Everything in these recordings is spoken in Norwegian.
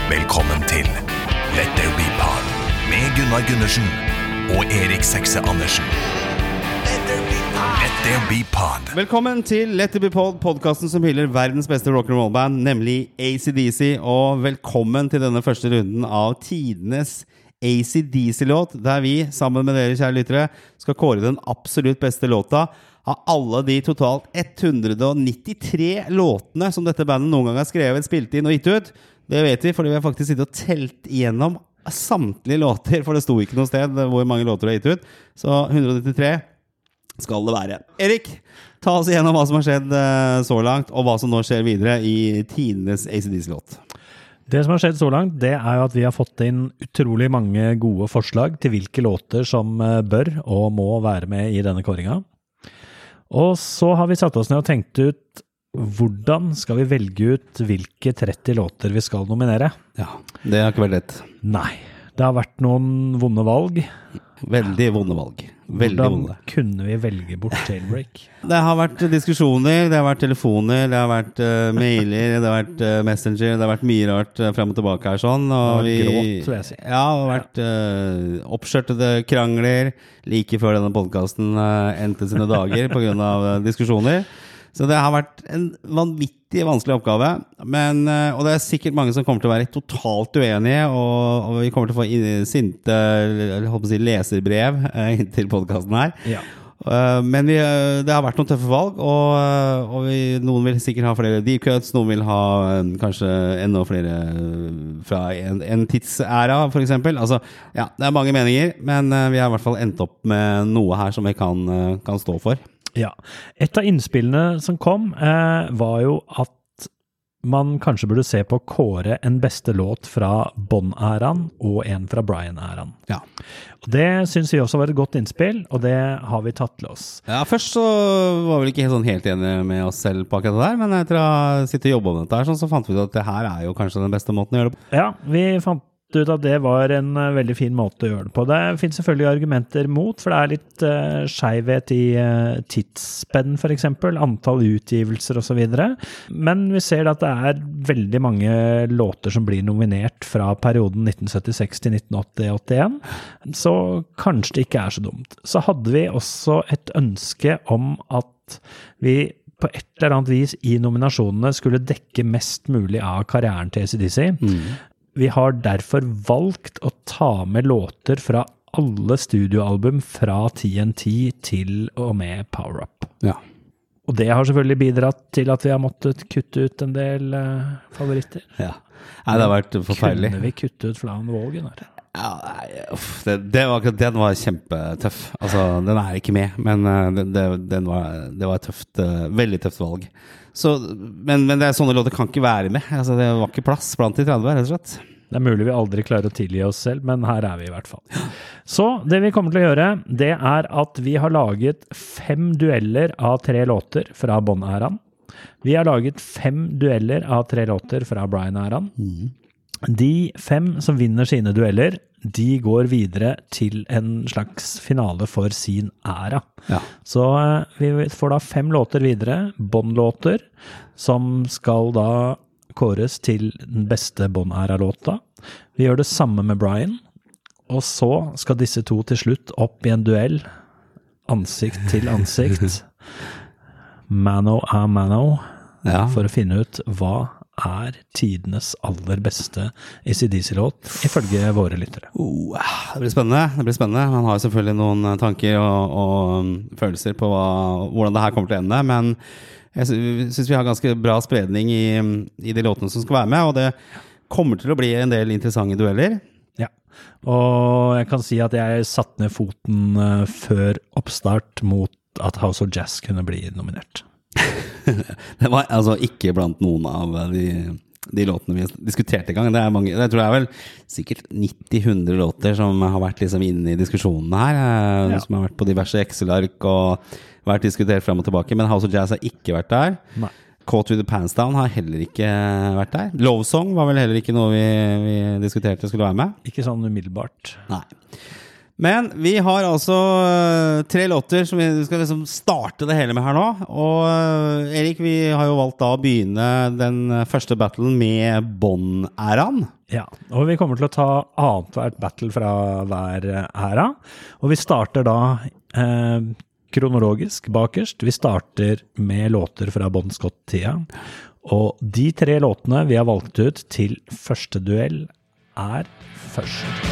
Velkommen til Let There Be Pod med Gunnar Gundersen og Erik Sekse Andersen. Let There Be Pod. Velkommen til Let There Be Pod, podcasten som hyller verdens beste rock'n'roll-band, nemlig AC/DC, og velkommen til denne første runden av tidenes AC/DC-låt, der vi, sammen med dere kjære lyttere, skal kåre den absolutt beste låta av alle de totalt 193 låtene som dette bandet noen gang har skrevet, spilt inn og gitt ut. Det vet vi, fordi vi har faktisk sittet og telt igjennom samtlige låter, for det sto ikke noe sted hvor mange låter det har gitt ut. Så 193 skal det være. Erik, ta oss igjennom hva som har skjedd så langt, og hva som nå skjer videre i tidenes AC/DC-låt. Det som har skjedd så langt, det er jo at vi har fått inn utrolig mange gode forslag til hvilke låter som bør og må være med i denne kåringa. Og så har vi satt oss ned og tenkt ut hvordan skal vi velge ut hvilke 30 låter vi skal nominere. Ja, det har ikke vært lett. Nei, det har vært noen vonde valg. Veldig vonde valg. Veldig Hvordan vonde. kunne vi velge bort Jailbreak? Det har vært diskusjoner, det har vært telefoner, det har vært mailer, det har vært messenger, det har vært mye rart frem og tilbake her sånn. Og Det har vært gråt, vil jeg si. Ja, det har vært oppskjørtede krangler like før denne podcasten endte sine dager på grunn av diskusjoner. Så det har vært en vanvittig vanskelig oppgave, men, og det er sikkert mange som kommer til å være totalt uenige, og vi kommer til å få sinte leserbrev til podcasten her. Ja. Men det har vært noen tøffe valg, og noen vil sikkert ha flere deep cuts, noen vil ha kanskje enda flere fra en tidsæra, for eksempel. Altså, ja, det er mange meninger, men vi har i hvert fall endt opp med noe her som vi kan stå for. Ja, et av innspillene som kom var jo at man kanskje burde se på å kåre en beste låt fra Bon-æraen og en fra Brian-æraen. Ja. Og det synes vi også var et godt innspill, og det har vi tatt til oss. Ja, først så var vi ikke helt enige med oss selv på akkurat det der, men etter å ha sittet og jobbet med dette her, så fant vi ut at det her er jo kanskje den beste måten å gjøre det på. Ja, vi fant ut at det var en veldig fin måte å gjøre det på. Det finnes selvfølgelig argumenter mot, for det er litt skjevhet i tidsspenn, for eksempel, antall utgivelser og så videre. Men vi ser at det er veldig mange låter som blir nominert fra perioden 1976 til 1980-81, så kanskje det ikke er så dumt. Så hadde vi også et ønske om at vi på et eller annet vis i nominasjonene skulle dekke mest mulig av karrieren til AC/DC. Vi har derfor valgt å ta med låter fra alle studioalbum fra TNT til og med Power Up. Ja. Og det har selvfølgelig bidratt til at vi har måttet kutte ut en del favoritter. Ja. Nei, det har vært forferdelig. Kunne vi kutte ut Flan Vågen? Ja, nei, den var kjempetøff. Altså, den er ikke med, men det var et tøft, veldig tøft valg. Så, men det er sånne låter kan ikke være med. Altså, det var ikke plass blant de 30, rett og slett. Det er mulig vi aldri klarer å tilgi oss selv, men her er vi i hvert fall. Så det vi kommer til å gjøre, det er at vi har laget 5 dueller av 3 låter fra Bon-æraen. Vi har laget 5 dueller av 3 låter fra Brian-æraen. De 5 som vinner sine dueller, de går videre til en slags finale for sin æra. Ja. Så vi får da 5 låter videre, Bon-låter, som skal da kåres til den beste Bon-æra-låta. Vi gjør det samme med Brian, og så skal disse to til slutt opp i en duell, ansikt til ansikt, mano a mano, for å finne ut hva er tidenes aller beste AC/DC-låt, ifølge våre lyttere. Det blir spennende. Man har selvfølgelig noen tanker og følelser på hvordan det her kommer til å ende, men jeg synes vi har ganske bra spredning i de låtene som skal være med, og det kommer til å bli en del interessante dueller. Ja, og jeg kan si at jeg satt ned foten før oppstart mot at House of Jazz kunne bli nominert. Det var altså ikke blant noen av de låtene vi diskuterte i gang. Det er mange, jeg tror det er vel sikkert 90-100 låter som har vært liksom inne i diskusjonene her, som har vært på diverse Excel-ark og vært diskutert frem og tilbake, men House of Jazz har ikke vært der. Nei. Caught with the Pants Down har heller ikke vært der. Love Song var vel heller ikke noe vi diskuterte skulle være med. Ikke sånn umiddelbart. Nei. Men vi har altså 3 låter som vi skal liksom starte det hele med her nå. Og Erik, vi har jo valgt da å begynne den første battlen med Bon-æraen. Ja, og vi kommer til å ta annet hvert battle fra hver æra, og vi starter da kronologisk bakerst. Vi starter med låter fra Bon Scott-tida, og de 3 låtene vi har valgt ut til første duell først.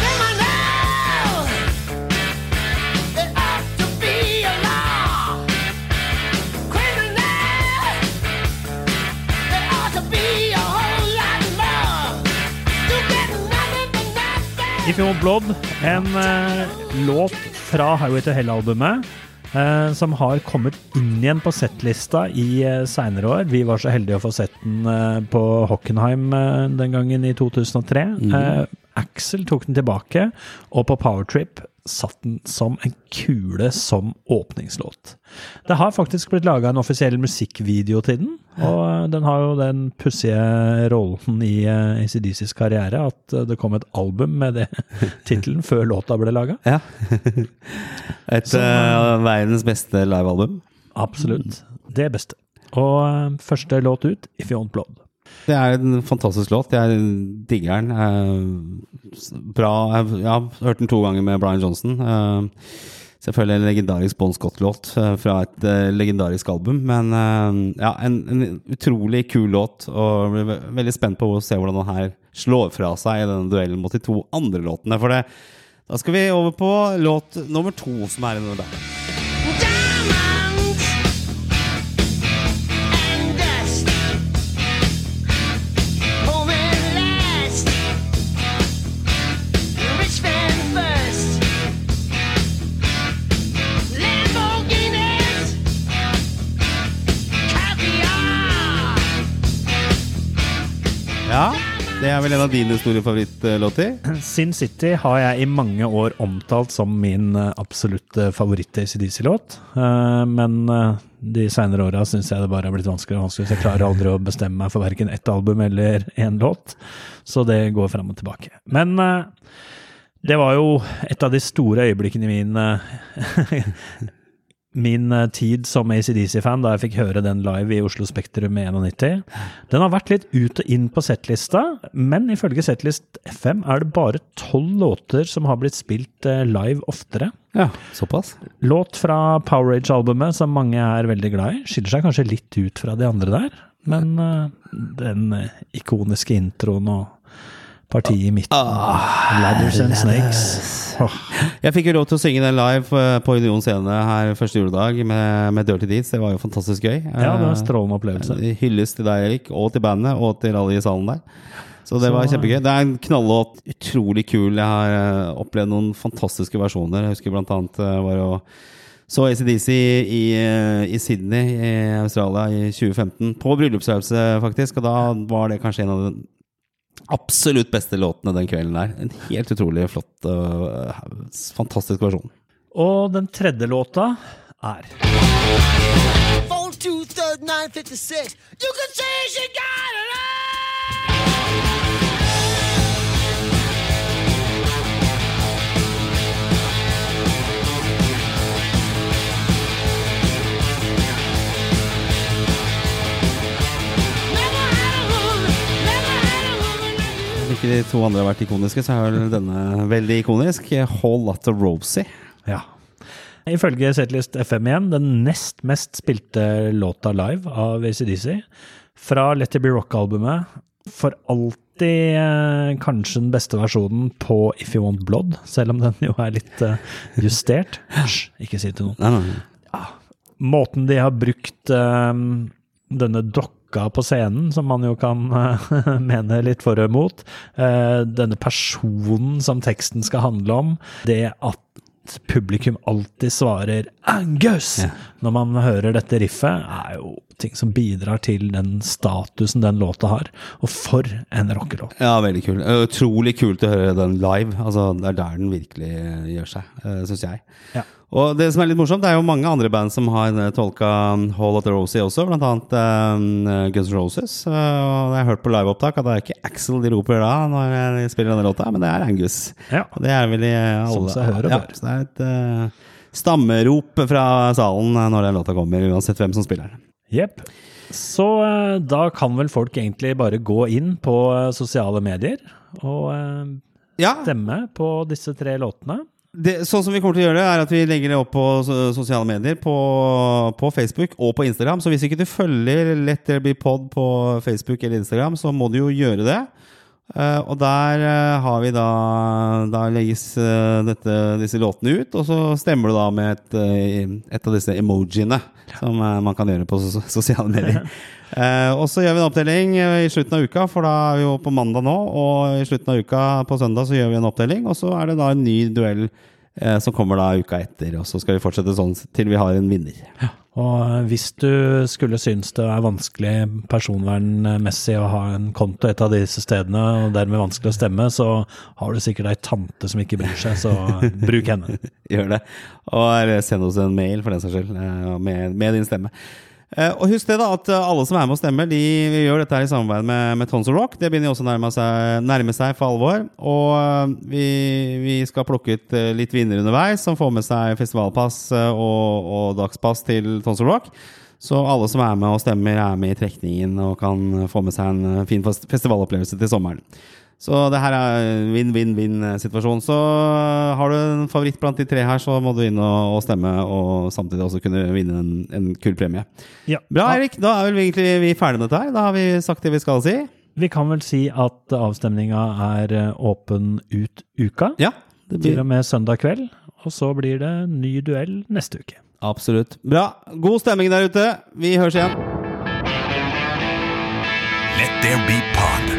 If You Want Blood, en låt fra Highway to Hell-albumet, som har kommet inn igjen på settlista i senere år. Vi var så heldige å få sett den på Hockenheim den gangen i 2003. Axl tok den tilbake, og på Powertrip satt den som en kule som åpningslåt. Det har faktisk blitt laget en offisiell musikkvideo til den, og den har jo den pussige rollen i AC/DCs karriere, at det kom et album med det titelen før låta ble laget. Ja. Verdens beste livealbum. Absolutt. Det beste. Og første låt ut, If You Want Blood. Det en fantastisk låt. Jeg digger den. Bra. Jeg har hørt den 2 ganger med Brian Johnson. Selvfølgelig en legendarisk Bon Scott-låt fra et legendarisk album. Men ja, en utrolig kul låt, og jeg blir veldig spent på å se hvordan den her slår fra seg i denne duellen mot de 2 andre låtene. For det, da skal vi over på låt nummer 2, som i denne der. Ja, det vel en av dine store favorittlåter. Sin City har jeg i mange år omtalt som min absolutte favoritt-AC/DC-låt, men de senere årene synes jeg det bare har blitt vanskeligere og vanskeligere, så jeg klarer aldri å bestemme meg for hverken ett album eller en låt, så det går frem og tilbake. Men det var jo et av de store øyeblikkene i min tid som AC/DC-fan, da jeg fikk høre den live i Oslo Spektrum med 91. Den har vært litt ut og inn på settlista, men ifølge Setlist FM det bare 12 låter som har blitt spilt live oftere. Ja, såpass. Låt fra Power Age-albumet, som mange veldig glad i, skiller seg kanskje litt ut fra de andre der, men den ikoniske introen og partiet i midten. Ladders and Snakes. Jeg fikk jo lov til å synge den live på Union Scene her første juledag med Dirty Deeds. Det var jo fantastisk gøy. Ja, det var en strålende opplevelse. Hylles til deg, Erik, og til bandet, og til alle i salen der. Så det var kjempegøy. Det en knallåt, utrolig kul. Jeg har opplevd noen fantastiske versjoner. Jeg husker blant annet var jo så AC/DC i Sydney i Australia i 2015, på bryllupsøvelse faktisk, og da var det kanskje en av de absolutt beste låtene den kvelden der. En helt utrolig flott, fantastisk versjon. Og den tredje låta 4-2-3-9-56 You can say she got it all. Ikke de 2 andre har vært ikoniske, så vel denne veldig ikonisk. Whole Lotta Rosie. Ja. Ifølge Setlist FM igjen, den nest mest spilte låta live av AC/DC, fra Let It Be Rock-albumet, for alltid kanskje den beste versjonen på If You Want Blood, selv om den jo litt justert. Ikke si til noen. Nei. Ja. Måten de har brukt denne dokka på scenen, som man jo kan mene litt for og imot, denne personen som teksten skal handle om, det at publikum alltid svarer Angus når man hører dette riffet, jo ting som bidrar til den statusen den låta har, og for en rockelåt. Ja, veldig kul. Utrolig kult å høre den live. Altså, det der den virkelig gjør seg, synes jeg. Ja. Og det som litt morsomt, det jo mange andre band som har tolket Whole Lotta Rosie også, blant annet Guns N' Roses. Og jeg har hørt på liveopptak at det ikke Axl de roper da når de spiller denne låta, men det Angus. Ja. Og det vel i alle. Som seg hører og bør. Så det et stammerop fra salen når den låta kommer, uansett hvem som spiller den. Jepp. Så da kan vel folk egentlig bare gå inn på sosiale medier og stemme på disse 3 låtene. Sånn som vi kommer til å gjøre det, at vi legger det opp på sosiale medier, på Facebook og på Instagram. Så hvis ikke du følger Let There Be Pod på Facebook eller Instagram, så må du jo gjøre det. Og der har vi da legges disse låtene ut, og så stemmer du da med et av disse emojiene som man kan gjøre på sosiale medier. Og så gjør vi en opptelling i slutten av uka, for da vi jo på mandag nå, og i slutten av uka på søndag så gjør vi en opptelling, og så det da en ny duell som kommer da uka etter, og så skal vi fortsette sånn til vi har en vinner. Ja. Og hvis du skulle synes det vanskelig personvernmessig å ha en konto et av disse stedene, og dermed vanskelig å stemme, så har du sikkert en tante som ikke bryr seg, så bruk henne. Gjør det. Og send oss en mail for den saks skyld, med din stemme. Og husk det da, at alle som med og stemmer, de gjør dette her i samarbeid med Tons of Rock. Det begynner jo også nærme seg for alvor. Og vi skal plukke ut litt vinner underveis, som får med seg festivalpass og dagspass til Tons of Rock. Så alle som med og stemmer med i trekningen og kan få med seg en fin festivalopplevelse til sommeren. Så det her win-win-win-situasjon. Så har du en favoritt blant de 3 her, så må du inn og stemme, og samtidig også kunne vinne en kul premie. Ja. Bra, Erik. Da vel egentlig vi ferdig med dette her. Da har vi sagt det vi skal si. Vi kan vel si at avstemningen åpen ut uka. Ja. Til og med søndag kveld. Og så blir det ny duell neste uke. Absolutt. Bra. God stemming der ute. Vi høres igjen. Let There Be Pod.